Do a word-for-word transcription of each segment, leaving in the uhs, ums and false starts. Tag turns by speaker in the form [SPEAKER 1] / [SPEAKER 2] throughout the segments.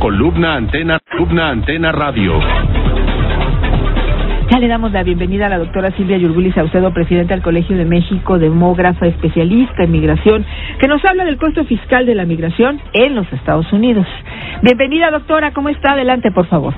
[SPEAKER 1] Columna Antena, Columna Antena Radio.
[SPEAKER 2] Ya le damos la bienvenida a la doctora Silvia Yurguli Saucedo, presidenta del Colegio de México, demógrafa, especialista en migración, que nos habla del costo fiscal de la migración en los Estados Unidos. Bienvenida, doctora, ¿cómo está? Adelante, por favor.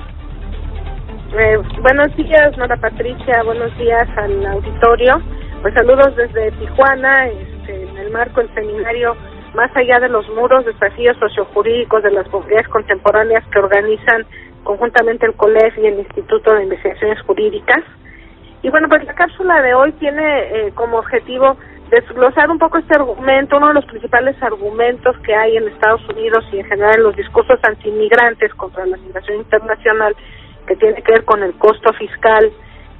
[SPEAKER 3] Eh, buenos días, Nora Patricia, buenos días al auditorio. Pues saludos desde Tijuana, este, en el marco del seminario Más allá de los muros, desafíos sociojurídicos de las comunidades contemporáneas que organizan conjuntamente el COLEF y el Instituto de Investigaciones Jurídicas. Y bueno, pues la cápsula de hoy tiene eh, como objetivo desglosar un poco este argumento, uno de los principales argumentos que hay en Estados Unidos y en general en los discursos antiinmigrantes contra la migración internacional, que tiene que ver con el costo fiscal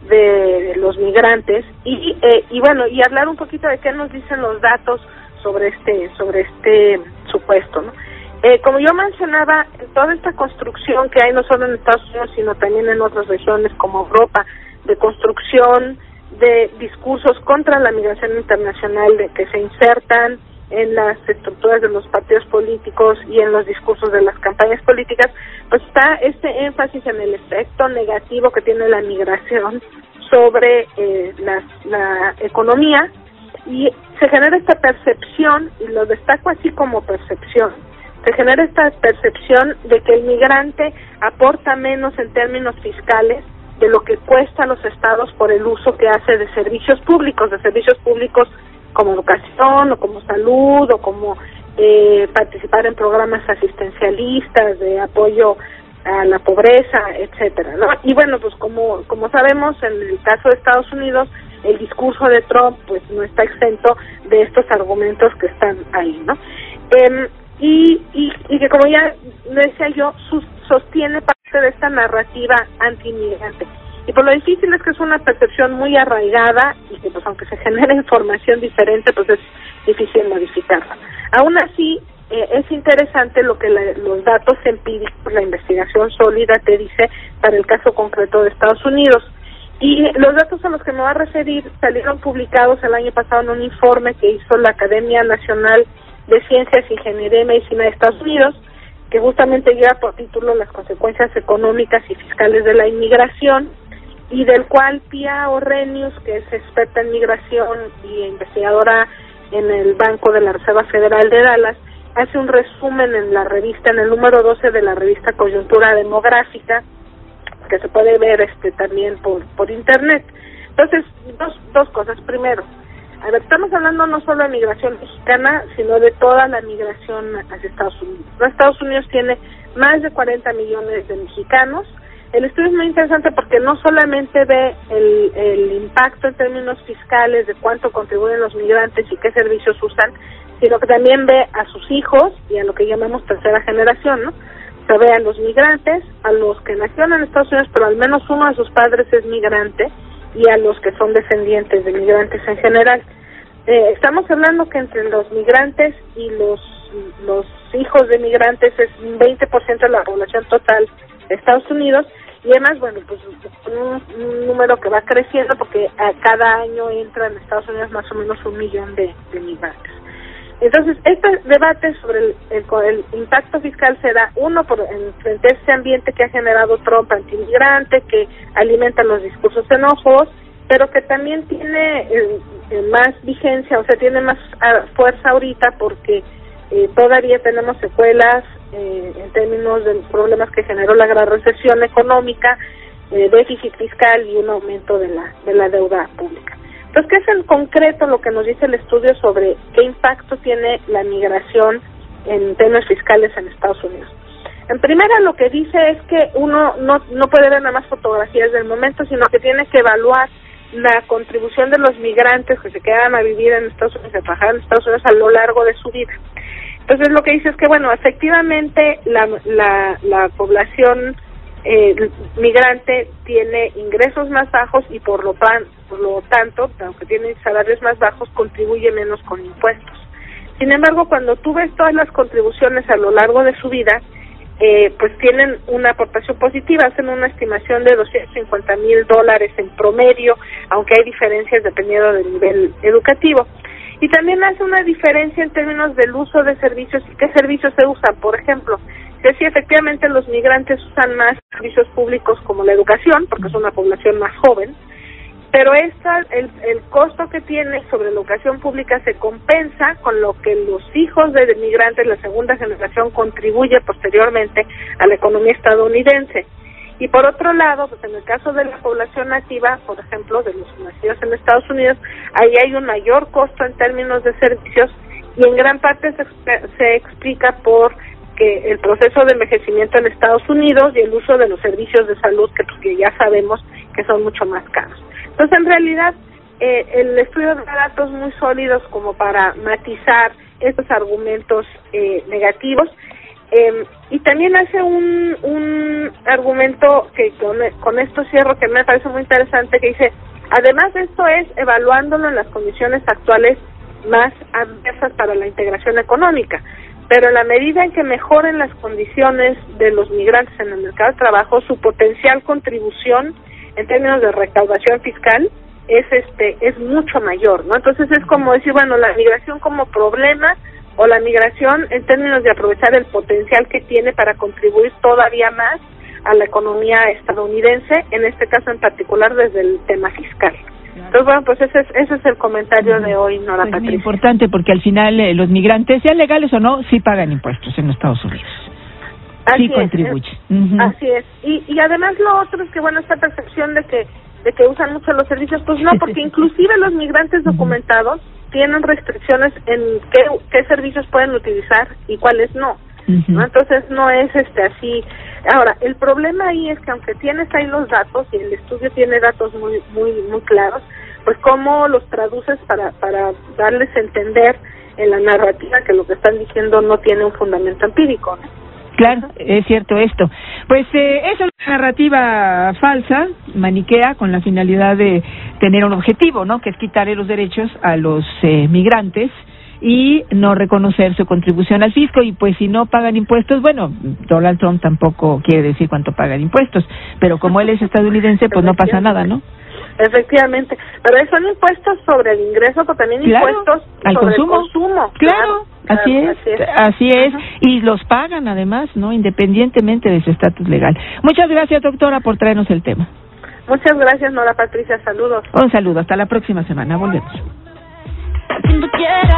[SPEAKER 3] de los migrantes y eh, y bueno, y hablar un poquito de qué nos dicen los datos sobre este sobre este supuesto, ¿no? Eh, como yo mencionaba, toda esta construcción que hay no solo en Estados Unidos, sino también en otras regiones como Europa, de construcción de discursos contra la migración internacional, de que se insertan en las estructuras de los partidos políticos y en los discursos de las campañas políticas, pues está este énfasis en el efecto negativo que tiene la migración sobre eh, la, la economía, y se genera esta percepción, y lo destaco así como percepción, se genera esta percepción de que el migrante aporta menos en términos fiscales de lo que cuesta a los estados por el uso que hace de servicios públicos, de servicios públicos como educación, o como salud, o como eh, participar en programas asistencialistas de apoyo a la pobreza, etcétera, ¿no? Y bueno, pues como como sabemos, en el caso de Estados Unidos, el discurso de Trump pues no está exento de estos argumentos que están ahí, ¿no? Eh, y, y, y que, como ya decía yo, sus, sostiene parte de esta narrativa anti-inmigrante. Y por lo difícil es que es una percepción muy arraigada y que, pues, aunque se genere información diferente, pues es difícil modificarla. Aún así, eh, es interesante lo que la, los datos empíricos, la investigación sólida te dice para el caso concreto de Estados Unidos. Y los datos a los que me voy a referir salieron publicados el año pasado en un informe que hizo la Academia Nacional de Ciencias, Ingeniería y Medicina de Estados Unidos, que justamente lleva por título Las consecuencias económicas y fiscales de la inmigración, y del cual Pia Orrenius, que es experta en migración y investigadora en el Banco de la Reserva Federal de Dallas, hace un resumen en la revista, en el número doce de la revista Coyuntura Demográfica, que se puede ver este también por por internet. Entonces, dos dos cosas. Primero, a ver, estamos hablando no solo de migración mexicana, sino de toda la migración hacia Estados Unidos. Estados Unidos tiene más de cuarenta millones de mexicanos. El estudio es muy interesante porque no solamente ve el, el impacto en términos fiscales de cuánto contribuyen los migrantes y qué servicios usan, sino que también ve a sus hijos y a lo que llamamos tercera generación, ¿no? Se ve a los migrantes, a los que nacieron en Estados Unidos, pero al menos uno de sus padres es migrante, y a los que son descendientes de migrantes en general. Eh, estamos hablando que entre los migrantes y los los hijos de migrantes es un veinte por ciento de la población total de Estados Unidos, y además, bueno, pues un, un número que va creciendo porque a cada año entran en Estados Unidos más o menos un millón de, de migrantes. Entonces, este debate sobre el, el, el impacto fiscal se da, uno, por en, frente a este ambiente que ha generado Trump antimigrante, que alimenta los discursos xenófobos, pero que también tiene eh, eh, más vigencia, o sea, tiene más uh, fuerza ahorita porque eh, todavía tenemos secuelas eh, en términos de los problemas que generó la gran recesión económica, eh, déficit fiscal y un aumento de la de la deuda pública. Entonces, ¿qué es en concreto lo que nos dice el estudio sobre qué impacto tiene la migración en términos fiscales en Estados Unidos? En primera, lo que dice es que uno no no puede ver nada más fotografías del momento, sino que tiene que evaluar la contribución de los migrantes que se quedan a vivir en Estados Unidos, a trabajar en Estados Unidos a lo largo de su vida. Entonces, lo que dice es que, bueno, efectivamente la la, la población eh, migrante tiene ingresos más bajos y por lo, pan, por lo tanto, aunque tiene salarios más bajos, contribuye menos con impuestos. Sin embargo, cuando tú ves todas las contribuciones a lo largo de su vida, eh, pues tienen una aportación positiva, hacen una estimación de doscientos cincuenta mil dólares en promedio, aunque hay diferencias dependiendo del nivel educativo. Y también hace una diferencia en términos del uso de servicios y qué servicios se usan. Por ejemplo, si porque sí, efectivamente los migrantes usan más servicios públicos como la educación, porque es una población más joven, pero esta, el, el costo que tiene sobre la educación pública se compensa con lo que los hijos de migrantes, la segunda generación, contribuye posteriormente a la economía estadounidense. Y por otro lado, pues en el caso de la población nativa, por ejemplo, de los nacidos en Estados Unidos, ahí hay un mayor costo en términos de servicios y en gran parte se, se explica por que el proceso de envejecimiento en Estados Unidos y el uso de los servicios de salud que, que ya sabemos que son mucho más caros. Entonces, en realidad, eh, el estudio da datos muy sólidos como para matizar estos argumentos eh, negativos. Eh, y también hace un, un argumento que con, con esto cierro, que me parece muy interesante, que dice, además de esto es evaluándolo en las condiciones actuales más adversas para la integración económica, pero en la medida en que mejoren las condiciones de los migrantes en el mercado de trabajo, su potencial contribución en términos de recaudación fiscal es este es mucho mayor, ¿no? Entonces es como decir, bueno, la migración como problema o la migración en términos de aprovechar el potencial que tiene para contribuir todavía más a la economía estadounidense, en este caso en particular desde el tema fiscal. Entonces, bueno, pues ese es, ese es el comentario de hoy, Nora
[SPEAKER 2] pues
[SPEAKER 3] Patricia.
[SPEAKER 2] Es muy importante porque al final eh, los migrantes, sean legales o no, sí pagan impuestos en Estados Unidos.
[SPEAKER 3] Así
[SPEAKER 2] sí contribuye.
[SPEAKER 3] Es, uh-huh. Así es. Y, y además lo otro es que, bueno, esta percepción de que de que usan mucho los servicios, pues no, porque inclusive los migrantes documentados tienen restricciones en qué, qué servicios pueden utilizar y cuáles no. Uh-huh. ¿no? Entonces no es este así. Ahora, el problema ahí es que aunque tienes ahí los datos y el estudio tiene datos muy muy muy claros, pues cómo los traduces para para darles a entender en la narrativa que lo que están diciendo no tiene un fundamento empírico, ¿no?
[SPEAKER 2] Claro, es cierto esto. Pues eh, esa es una narrativa falsa, maniquea, con la finalidad de tener un objetivo, ¿no? Que es quitarle los derechos a los eh, migrantes y no reconocer su contribución al fisco. Y pues si no pagan impuestos, bueno, Donald Trump tampoco quiere decir cuánto pagan impuestos, pero como él es estadounidense, pues no pasa nada, ¿no?
[SPEAKER 3] Efectivamente, pero son impuestos sobre el ingreso, pero también
[SPEAKER 2] claro,
[SPEAKER 3] impuestos
[SPEAKER 2] al
[SPEAKER 3] sobre
[SPEAKER 2] consumo.
[SPEAKER 3] el consumo.
[SPEAKER 2] Claro, claro así, claro, es, así es, así es, y los pagan además, ¿no? Independientemente de su estatus legal. Muchas gracias, doctora, por traernos el tema.
[SPEAKER 3] Muchas gracias, Nora Patricia, saludos.
[SPEAKER 2] Un saludo, hasta la próxima semana, volvemos.